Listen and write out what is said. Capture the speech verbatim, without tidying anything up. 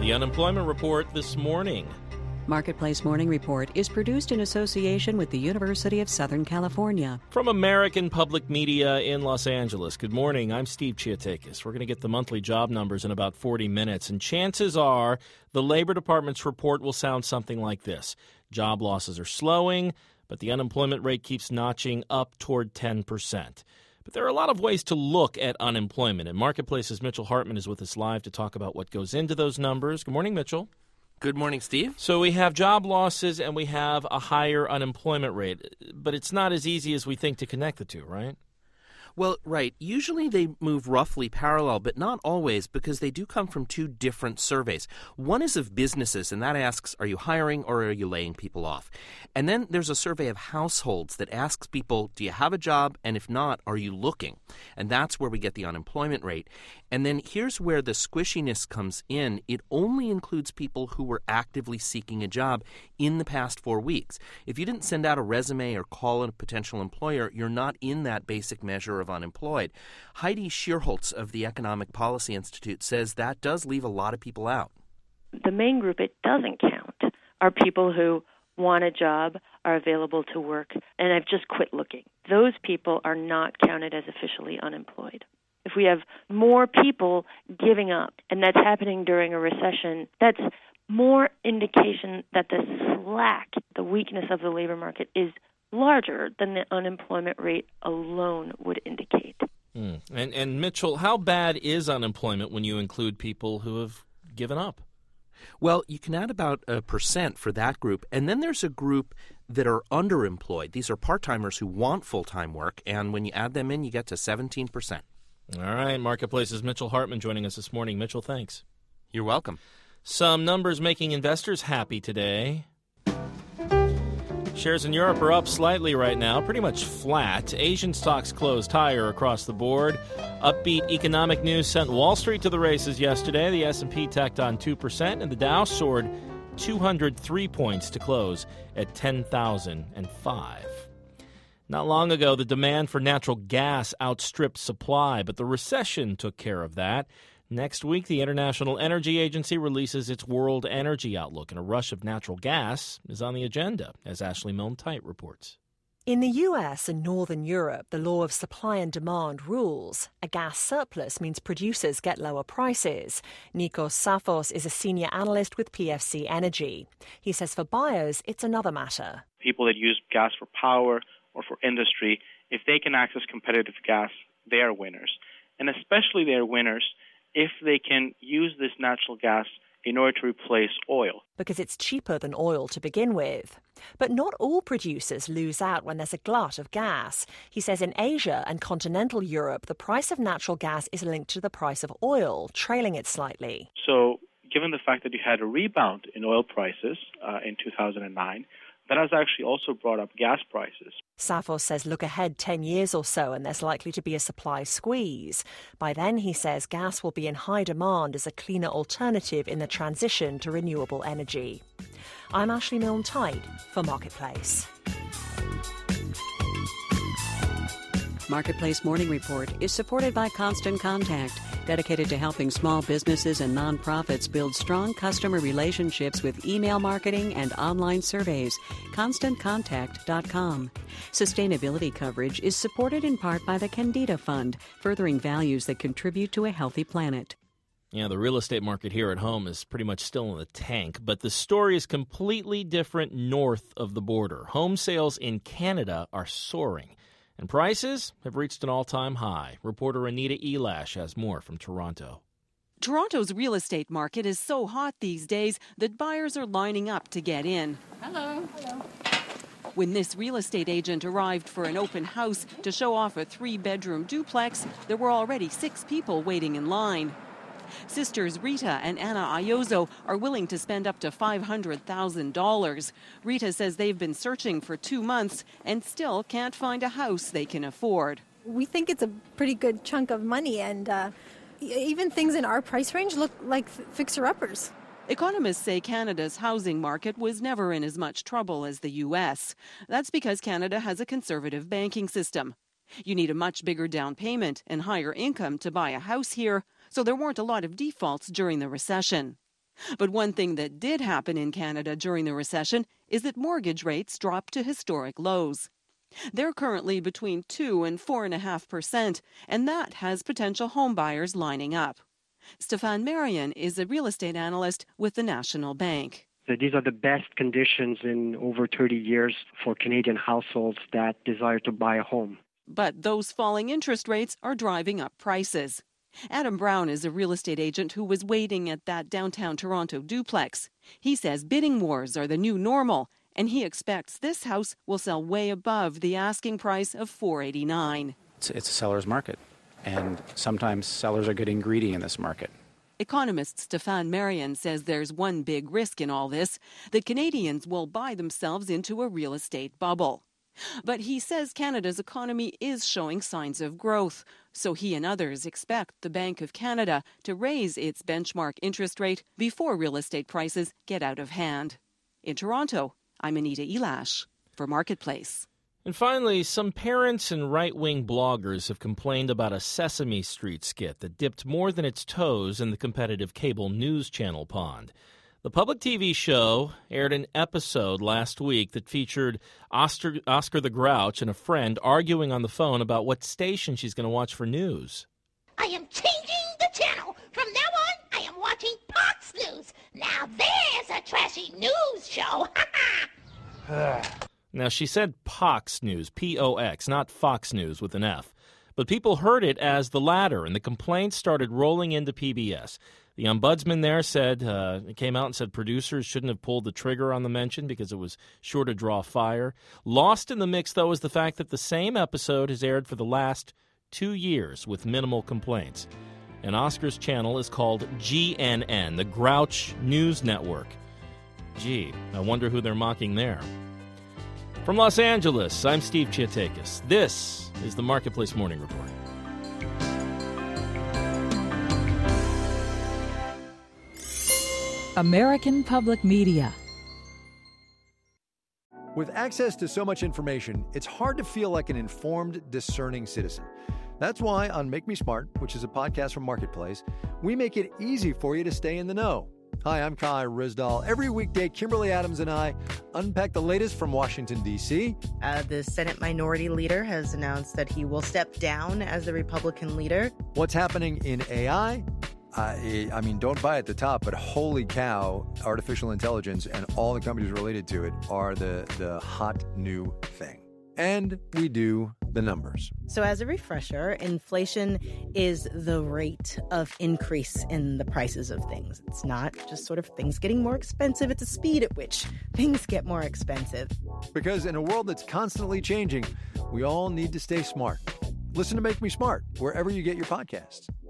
the unemployment report this morning. Marketplace Morning Report is produced in association with the University of Southern California. From American Public Media in Los Angeles, good morning. I'm Steve Chiatakis. We're going to get the monthly job numbers in about forty minutes, and chances are the Labor Department's report will sound something like this. Job losses are slowing, but the unemployment rate keeps notching up toward ten percent. But there are a lot of ways to look at unemployment, and Marketplace's Mitchell Hartman is with us live to talk about what goes into those numbers. Good morning, Mitchell. Good morning, Steve. So we have job losses and we have a higher unemployment rate, but it's not as easy as we think to connect the two, right? Well, right. Usually they move roughly parallel, but not always because they do come from two different surveys. One is of businesses, and that asks, are you hiring or are you laying people off? And then there's a survey of households that asks people, do you have a job? And if not, are you looking? And that's where we get the unemployment rate. And then here's where the squishiness comes in. It only includes people who were actively seeking a job in the past four weeks. If you didn't send out a resume or call a potential employer, you're not in that basic measure of unemployed. Heidi Schierholtz of the Economic Policy Institute says that does leave a lot of people out. The main group it doesn't count are people who want a job, are available to work, and have just quit looking. Those people are not counted as officially unemployed. If we have more people giving up, and that's happening during a recession, that's more indication that the slack, the weakness of the labor market is larger than the unemployment rate alone would indicate. Mm. And, and Mitchell, how bad is unemployment when you include people who have given up? Well, you can add about a percent for that group. And then there's a group that are underemployed. These are part-timers who want full-time work. And when you add them in, you get to seventeen percent. All right. Marketplace's Mitchell Hartman joining us this morning. Mitchell, thanks. You're welcome. Some numbers making investors happy today. Shares in Europe are up slightly right now, pretty much flat. Asian stocks closed higher across the board. Upbeat economic news sent Wall Street to the races yesterday. The S and P tacked on two percent, and the Dow soared two hundred three points to close at ten thousand five. Not long ago, the demand for natural gas outstripped supply, but the recession took care of that. Next week, the International Energy Agency releases its World Energy Outlook, and a rush of natural gas is on the agenda, as Ashley Milne-Tite reports. In the U S and Northern Europe, the law of supply and demand rules. A gas surplus means producers get lower prices. Nikos Safos is a senior analyst with P F C Energy. He says for buyers, it's another matter. People that use gas for power or for industry, if they can access competitive gas, they are winners. And especially they are winners if they can use this natural gas in order to replace oil. Because it's cheaper than oil to begin with. But not all producers lose out when there's a glut of gas. He says in Asia and continental Europe, the price of natural gas is linked to the price of oil, trailing it slightly. So given the fact that you had a rebound in oil prices uh, in two thousand nine, that has actually also brought up gas prices. Safos says look ahead ten years or so and there's likely to be a supply squeeze. By then, he says, gas will be in high demand as a cleaner alternative in the transition to renewable energy. I'm Ashley Milne-Tite for Marketplace. Marketplace Morning Report is supported by Constant Contact, dedicated to helping small businesses and nonprofits build strong customer relationships with email marketing and online surveys. constant contact dot com. Sustainability coverage is supported in part by the Candida Fund, furthering values that contribute to a healthy planet. Yeah, the real estate market here at home is pretty much still in the tank, but the story is completely different north of the border. Home sales in Canada are soaring, and prices have reached an all-time high. Reporter Anita Elash has more from Toronto. Toronto's real estate market is so hot these days that buyers are lining up to get in. Hello. Hello. When this real estate agent arrived for an open house to show off a three-bedroom duplex, there were already six people waiting in line. Sisters Rita and Anna Ayozo are willing to spend up to five hundred thousand dollars. Rita says they've been searching for two months and still can't find a house they can afford. We think it's a pretty good chunk of money, and uh, even things in our price range look like fixer-uppers. Economists say Canada's housing market was never in as much trouble as the U S. That's because Canada has a conservative banking system. You need a much bigger down payment and higher income to buy a house here, so there weren't a lot of defaults during the recession. But one thing that did happen in Canada during the recession is that mortgage rates dropped to historic lows. They're currently between two and four and a half percent, and that has potential home buyers lining up. Stéphane Marion is a real estate analyst with the National Bank. So these are the best conditions in over thirty years for Canadian households that desire to buy a home. But those falling interest rates are driving up prices. Adam Brown is a real estate agent who was waiting at that downtown Toronto duplex. He says bidding wars are the new normal, and he expects this house will sell way above the asking price of four eighty-nine. It's, it's a seller's market, and sometimes sellers are getting greedy in this market. Economist Stéphane Marion says there's one big risk in all this, that Canadians will buy themselves into a real estate bubble. But he says Canada's economy is showing signs of growth, so he and others expect the Bank of Canada to raise its benchmark interest rate before real estate prices get out of hand. In Toronto, I'm Anita Elash for Marketplace. And finally, some parents and right-wing bloggers have complained about a Sesame Street skit that dipped more than its toes in the competitive cable news channel pond. The public T V show aired an episode last week that featured Oscar, Oscar the Grouch and a friend arguing on the phone about what station she's going to watch for news. I am changing the channel. From now on, I am watching Fox News. Now there's a trashy news show. Now, she said Pox News, P O X, not Fox News with an F. But people heard it as the latter, and the complaints started rolling into P B S. The ombudsman there said, uh, came out and said producers shouldn't have pulled the trigger on the mention because it was sure to draw fire. Lost in the mix, though, is the fact that the same episode has aired for the last two years with minimal complaints. And Oscar's channel is called G N N, the Grouch News Network. Gee, I wonder who they're mocking there. From Los Angeles, I'm Steve Chiatakis. This is the Marketplace Morning Report. American Public Media. With access to so much information, it's hard to feel like an informed, discerning citizen. That's why on Make Me Smart, which is a podcast from Marketplace, we make it easy for you to stay in the know. Hi, I'm Kai Rizdal. Every weekday, Kimberly Adams and I unpack the latest from Washington, D C Uh, the Senate Minority Leader has announced that he will step down as the Republican leader. What's happening in A I? I, I mean, don't buy at the top, but holy cow, artificial intelligence and all the companies related to it are the, the hot new thing. And we do the numbers. So as a refresher, inflation is the rate of increase in the prices of things. It's not just sort of things getting more expensive. It's the speed at which things get more expensive. Because in a world that's constantly changing, we all need to stay smart. Listen to Make Me Smart wherever you get your podcasts.